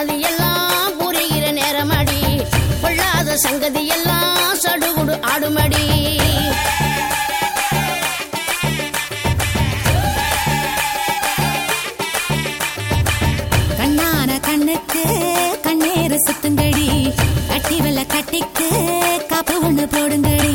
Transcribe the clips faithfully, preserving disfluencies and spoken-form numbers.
சன்னதி எல்லாம் புரிகிற நேரமடி கொள்ளாத சங்கதி எல்லாம் சடுகுடு ஆடுமடி கண்ணான கண்ணுக்கு கண்ணேறு சுத்துங்கடி கட்டி வெள்ள கட்டிக்கு காப்பு ஒண்ணு போடுங்கடி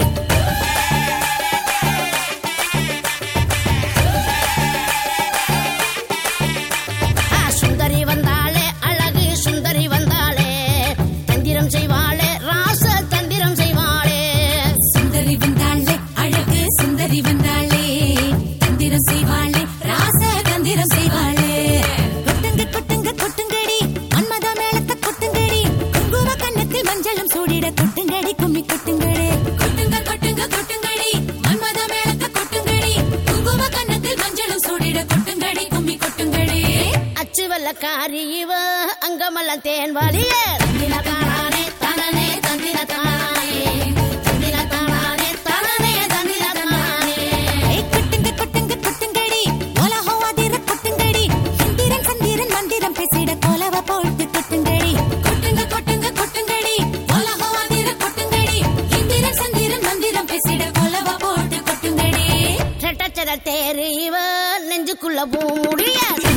சுந்தரி வந்தாளே அழகு சுந்தரி வந்தாளே தந்திரம் செய்வாளே ராச தந்திரம் செய்வாளே சுந்தரி வந்தாளே அழகு சுந்தரி வந்தாளே தந்திரம் செய்வாளே ராச தந்திரம் செய்வாளே கொட்டுங்க கொட்டுங்க கொட்டுங்கடி மன்மத மேளத்தை கொட்டுங்கடி குங்கும கண்ணத்தில் மஞ்சளும் சூடிட கொட்டுங்கடி கும்மி கொட்டுங்கடி கொட்டுங்க கொட்டுங்க கொட்டுங்கடி மன்மத மேளத்தை கொட்டுங்கடி குங்கும கண்ணத்தில் மஞ்சளும் சூடிட கொட்டுங்கடி கும்மி கொட்டுங்கடி அச்சு வெள்ளக்காரி இவ அங்கமல்ல தேன் வழியே தந்திர தானே தனனே தந்திர தானே தந்திர தானே தனனே தந்திர தானே கொட்டுங்க கொட்டுங்க கொட்டுங்கடி உலகம் அதிர கொட்டுங்கடி இந்திரன் சந்திரன் மந்திரம் பேசிட கோலவ போட்டு கொட்டுங்கடி கொட்டுங்க கொட்டுங்க கொட்டுங்கடி உலகம் அதிர கொட்டுங்கடி இந்திரன் சந்திரன் மந்திரம் பேசிட கோலவ போட்டு கொட்டுங்கடி சட்டச்சர தேரு இவ நெஞ்சுக்குள்ள பூ முடிய